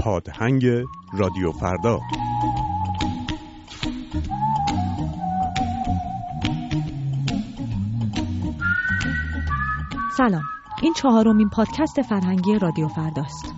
پادهنگ رادیو فردا. سلام، این 4مین پادکست فرهنگی رادیو فرداست.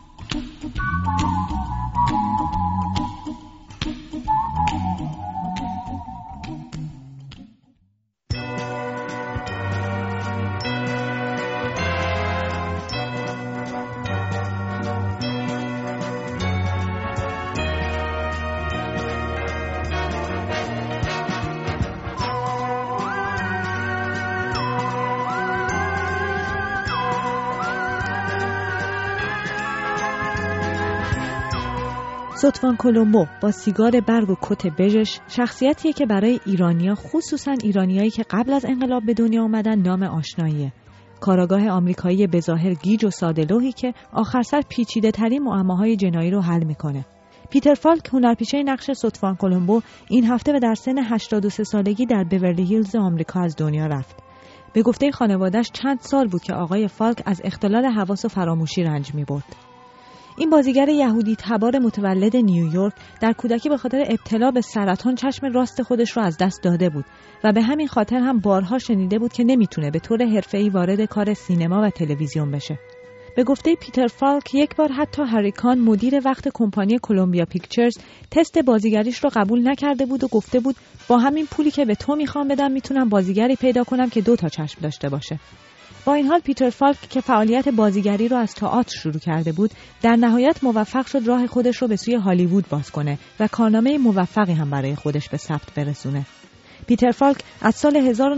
ستوان کلمبو با سیگار برگ و کت بژش شخصیتیه که برای ایرانیا، خصوصا ایرانیایی که قبل از انقلاب به دنیا آمدن، نام آشناییه. کاراگاه آمریکایی بظاهر گیج و ساده‌لوحی که آخر سر پیچیده‌ترین معماهای جنایی رو حل میکنه. پیتر فالک، هنرپیشه نقش ستوان کلمبو، این هفته در سن 83 سالگی در بیورلی هیلز آمریکا از دنیا رفت. به گفته خانواده‌اش چند سال بود که آقای فالک از اختلال حواس و فراموشی رنج می‌برد. این بازیگر یهودی تبار متولد نیویورک در کودکی به خاطر ابتلا به سرطان چشم راست خودش رو از دست داده بود و به همین خاطر هم بارها شنیده بود که نمیتونه به طور حرفه‌ای وارد کار سینما و تلویزیون بشه. به گفته پیتر فالک، یک بار حتی هری کان، مدیر وقت کمپانی کلمبیا پیکچرز، تست بازیگریش رو قبول نکرده بود و گفته بود با همین پولی که به تو میخوام بدم میتونم بازیگری پیدا کنم که 2 تا چشم داشته باشه. با این حال پیتر فالک که فعالیت بازیگری رو از تئاتر شروع کرده بود، در نهایت موفق شد راه خودش رو به سوی هالیوود باز کنه و کارنامه موفقی هم برای خودش به ثبت برسونه. پیتر فالک از سال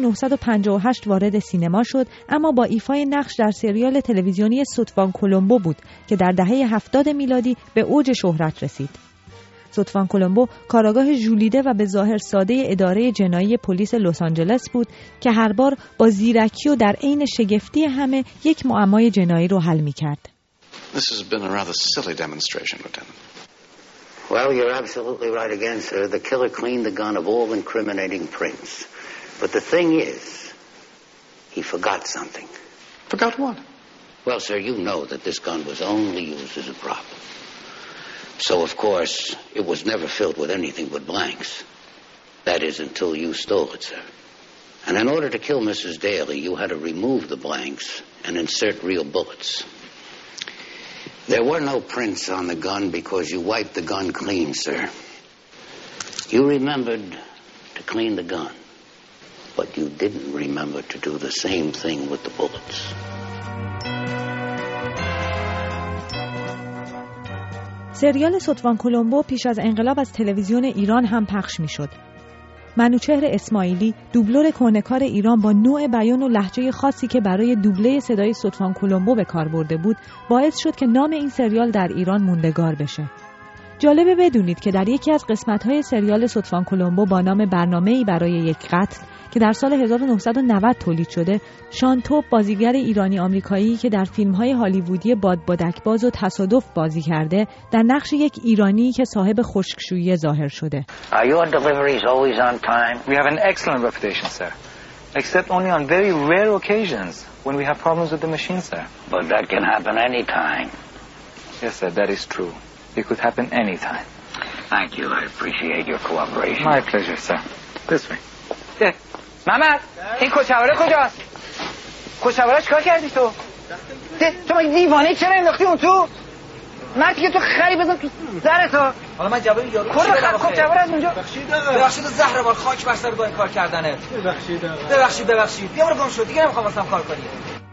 1958 وارد سینما شد، اما با ایفای نقش در سریال تلویزیونی ستوان کلمبو بود که در دهه 70 میلادی به اوج شهرت رسید. ستوان کلمبو کاراگاه ژولیده و به ظاهر ساده اداره جنایی پلیس لس آنجلس بود که هر بار با زیرکی و در عین شگفتی همه یک معمای جنایی رو حل می‌کرد. This has been a rather silly demonstration, Lieutenant. Well, you're absolutely right again, sir. The killer cleaned the gun of all incriminating prints. But the thing is, he forgot something. Forgot what? Well, sir, you know that this gun was only used as a prop. So, of course, it was never filled with anything but blanks. That is, until you stole it, sir. And in order to kill Mrs. Daly, you had to remove the blanks and insert real bullets. There were no prints on the gun because you wiped the gun clean, sir. You remembered to clean the gun, but you didn't remember to do the same thing with the bullets. سریال ستوان کلمبو پیش از انقلاب از تلویزیون ایران هم پخش می‌شد. منوچهر اسماعیلی، دوبلور کهنه‌کار ایران با نوع بیان و لهجه خاصی که برای دوبله صدای ستوان کلمبو به کار برده بود، باعث شد که نام این سریال در ایران موندگار بشه. جالبه بدونید که در یکی از قسمت‌های سریال ستوان کلمبو با نام برنامه‌ای برای یک قتل که در سال 1990 تولید شده، شان توپ، بازیگر ایرانی آمریکایی که در فیلم‌های هالیوودی بادبادک‌باز و تصادف بازی کرده، در نقش یک ایرانی که صاحب خشکشویی ظاهر شده. Are your deliveries always on time? We have an excellent reputation, sir. Except only on very rare occasions when we have problems with the machine, sir. But that can happen any time. Yes, sir, that is true. It could happen any time. Thank you. I appreciate your cooperation. My pleasure, sir. This way. محمد، این کچهواره کجاست؟ کچهواره چیکار کردی تو؟ تو مگه دیوانه‌ای؟ چرا انداختی اون تو؟ مردی که تو خری بزن تو سرت. حالا من جواب یارو کچهواره از اونجا. ببخشید زهرمار، خاک بر سر با این کار کردنت. ببخشید. بیا برو گم شو، دیگه نمیخوام واسم کار کنی.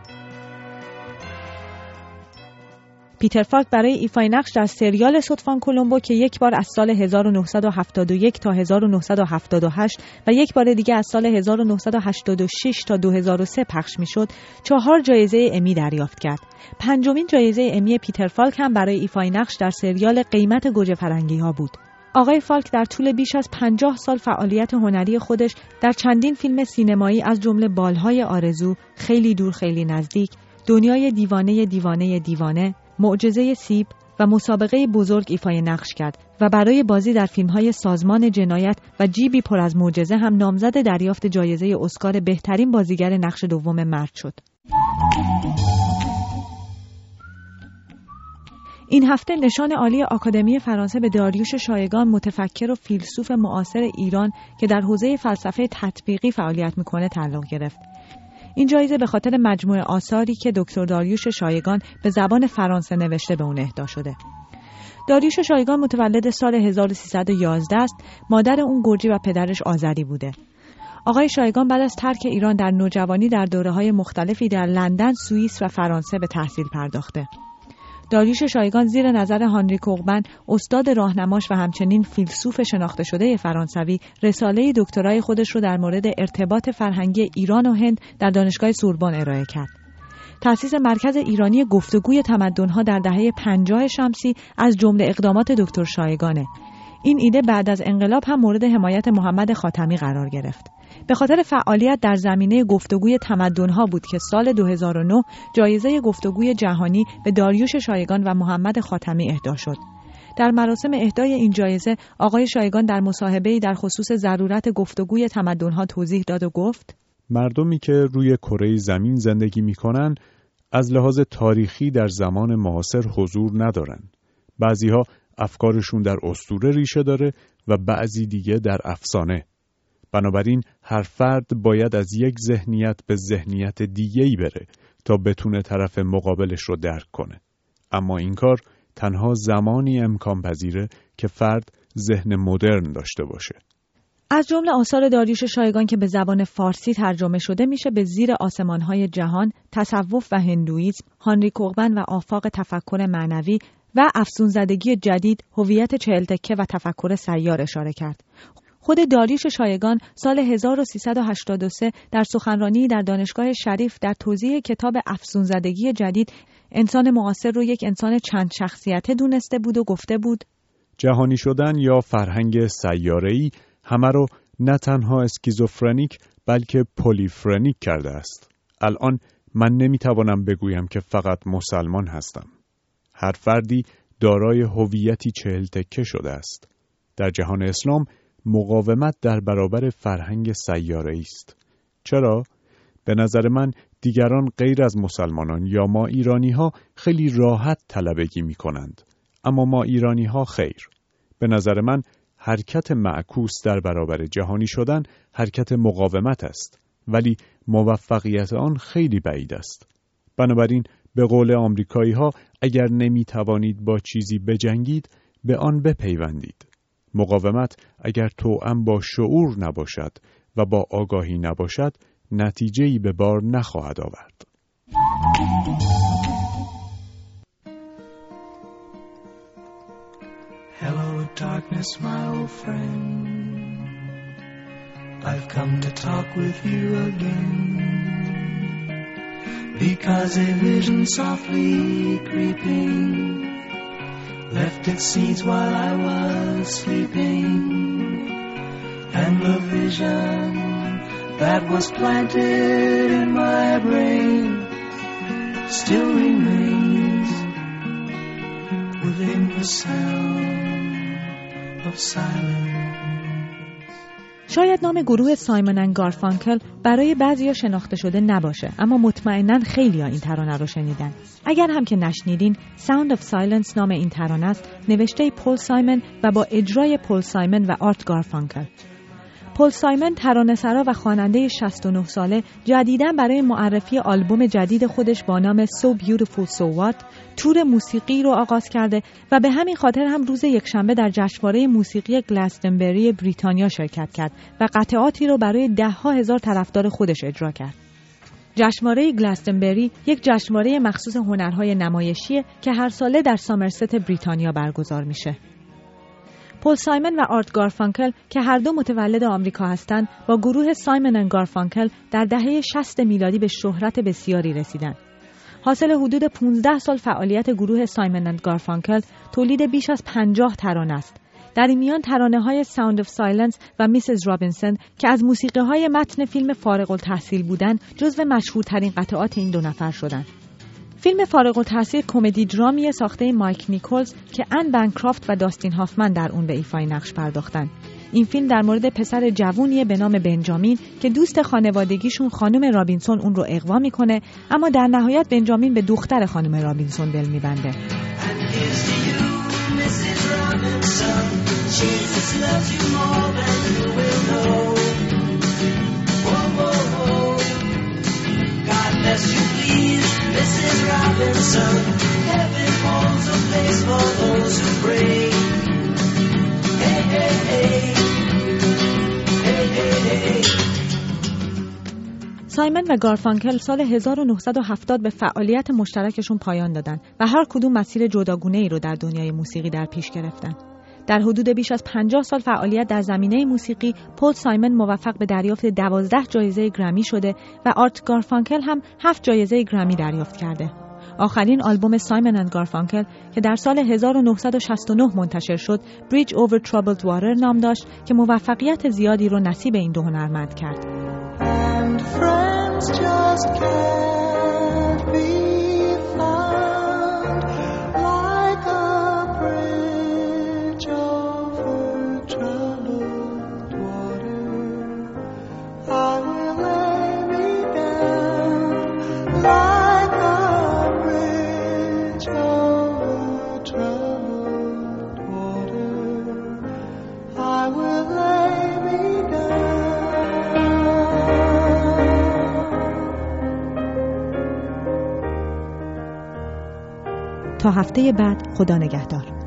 پیتر فالک برای ایفای نقش در سریال ستوان کلمبو که یک بار از سال 1971 تا 1978 و یک بار دیگه از سال 1986 تا 2003 پخش میشد، 4 جایزه امی دریافت کرد. 5مین جایزه امی پیتر فالک هم برای ایفای نقش در سریال قیمت گوجه فرنگی ها بود. آقای فالک در طول بیش از 50 سال فعالیت هنری خودش در چندین فیلم سینمایی از جمله بالهای آرزو، خیلی دور خیلی نزدیک، دنیای دیوانه، معجزه سیب و مسابقه بزرگ ایفای نقش کرد و برای بازی در فیلم‌های سازمان جنایت و جیبی پر از معجزه هم نامزد دریافت جایزه اسکار بهترین بازیگر نقش دوم مرد شد. این هفته نشان عالی آکادمی فرانسه به داریوش شایگان، متفکر و فیلسوف معاصر ایران که در حوزه فلسفه تطبیقی فعالیت میکنه تعلق گرفت. این جایزه به خاطر مجموعه آثاری که دکتر داریوش شایگان به زبان فرانسه نوشته به اون اهدا شده. داریوش شایگان متولد سال 1311 است. مادر اون گرجی و پدرش آذری بوده. آقای شایگان بعد از ترک ایران در نوجوانی در دوره‌های مختلفی در لندن، سوئیس و فرانسه به تحصیل پرداخته. داریوش شایگان زیر نظر هانری کوغبن، استاد راهنماش و همچنین فیلسوف شناخته شده فرانسوی، رساله دکترای خودش رو در مورد ارتباط فرهنگی ایران و هند در دانشگاه سوربن ارائه کرد. تأسیس مرکز ایرانی گفتگوی تمدن‌ها در دهه 50 شمسی از جمله اقدامات دکتر شایگانه. این ایده بعد از انقلاب هم مورد حمایت محمد خاتمی قرار گرفت. به خاطر فعالیت در زمینه گفتگوی تمدن‌ها بود که سال 2009 جایزه گفتگوی جهانی به داریوش شایگان و محمد خاتمی اهدا شد. در مراسم اهدای این جایزه آقای شایگان در مصاحبه‌ای در خصوص ضرورت گفتگوی تمدن‌ها توضیح داد و گفت: مردمی که روی کره زمین زندگی می‌کنند از لحاظ تاریخی در زمان معاصر حضور ندارند. بعضی‌ها افکارشون در اسطوره ریشه داره و بعضی دیگه در افسانه. بنابراین هر فرد باید از یک ذهنیت به ذهنیت دیگه‌ای بره تا بتونه طرف مقابلش رو درک کنه. اما این کار تنها زمانی امکان پذیره که فرد ذهن مدرن داشته باشه. از جمله آثار داریوش شایگان که به زبان فارسی ترجمه شده میشه به زیر آسمان‌های جهان، تصوف و هندویسم، هانری کوغبن و آفاق تفکر معنوی و افسونزدگی جدید، هویت 40 تکه و تفکر سیار اشاره کرد. خود داریوش شایگان سال 1383 در سخنرانی در دانشگاه شریف در توضیح کتاب افسونزدگی جدید انسان معاصر رو یک انسان چند شخصیته دونسته بود و گفته بود: جهانی شدن یا فرهنگ سیاره‌ای همه رو نه تنها اسکیزوفرنیک بلکه پلیفرنیک کرده است. الان من نمیتوانم بگویم که فقط مسلمان هستم. هر فردی دارای هویتی 40 تکه شده است. در جهان اسلام مقاومت در برابر فرهنگ سیاره‌ای است. چرا؟ به نظر من دیگران غیر از مسلمانان یا ما ایرانی‌ها خیلی راحت طلبگی می‌کنند، اما ما ایرانی‌ها خیر. به نظر من حرکت معکوس در برابر جهانی شدن حرکت مقاومت است، ولی موفقیت آن خیلی بعید است. بنابراین به قول آمریکایی‌ها اگر نمی‌توانید با چیزی بجنگید به آن بپیوندید. مقاومت اگر توأم با شعور نباشد و با آگاهی نباشد نتیجه‌ای به بار نخواهد آورد. Hello darkness my old friend, I've come to talk with you again, because a vision softly creeping left its seeds while I was sleeping, and the vision that was planted in my brain still remains within the sound of silence. شاید نام گروه سایمون اند گارفانکل برای بعضیا شناخته شده نباشه، اما مطمئناً خیلی‌ها این ترانه رو شنیدن. اگر هم که نشنیدین، Sound of Silence نام این ترانه است، نوشته پل سایمون و با اجرای پل سایمون و آرت گارفانکل. پل سایمون ترانه‌سرا و خواننده 69 ساله جدیداً برای معرفی آلبوم جدید خودش با نام So Beautiful So What تور موسیقی رو آغاز کرده و به همین خاطر هم روز یکشنبه در جشنواره موسیقی گلستنبری بریتانیا شرکت کرد و قطعاتی رو برای 10,000 طرفدار خودش اجرا کرد. جشنواره گلستنبری یک جشنواره مخصوص هنرهای نمایشیه که هر ساله در سامرست بریتانیا برگزار میشه. پل سایمون و آرت گارفانکل که هر دو متولد آمریکا هستند، با گروه سایمون اند گارفانکل در دهه 60 میلادی به شهرت بسیاری رسیدند. حاصل حدود 15 سال فعالیت گروه سایمون اند گارفانکل تولید بیش از 50 ترانه است. در این میان ترانه‌های Sound of Silence و میسز رابینسون که از موسیقی‌های متن فیلم فارغ التحصیل بودند، جزو مشهورترین قطعات این دو نفر شدند. فیلم فارغ التحصیل کمدی درامی ساخته مایک نیکولز که ان بنکرافت و داستین هافمن در اون به ایفای نقش پرداختند. این فیلم در مورد پسر جوونیه به نام بنجامین که دوست خانوادگیشون خانم رابینسون اون رو اغوا میکنه، اما در نهایت بنجامین به دختر خانم رابینسون دل میبنده. Here's to you, Mrs. Robinson. Jesus loves you more than you will know. Whoa, whoa, whoa. God bless you, please, Mrs. Robinson. Heaven holds a place for those who pray. Hey, hey, hey. Hey, hey, hey. سایمن و گارفانکل سال 1970 به فعالیت مشترکشون پایان دادن و هر کدوم مسیر جداگونه‌ای رو در دنیای موسیقی در پیش گرفتن. در حدود بیش از 50 سال فعالیت در زمینه موسیقی، پل سایمن موفق به دریافت 12 جایزه گرمی شده و آرت گارفانکل هم 7 جایزه گرمی دریافت کرده. آخرین آلبوم سایمن اند گارفانکل که در سال 1969 منتشر شد، Bridge Over Troubled Water نام داشت که موفقیت زیادی رو نصیب این دو هنرمند کرد. And friends just can't be found like a bridge over troubled water. I will lay me down like a bridge over troubled water. I will lay me down. تا هفته بعد، خدا نگهدار.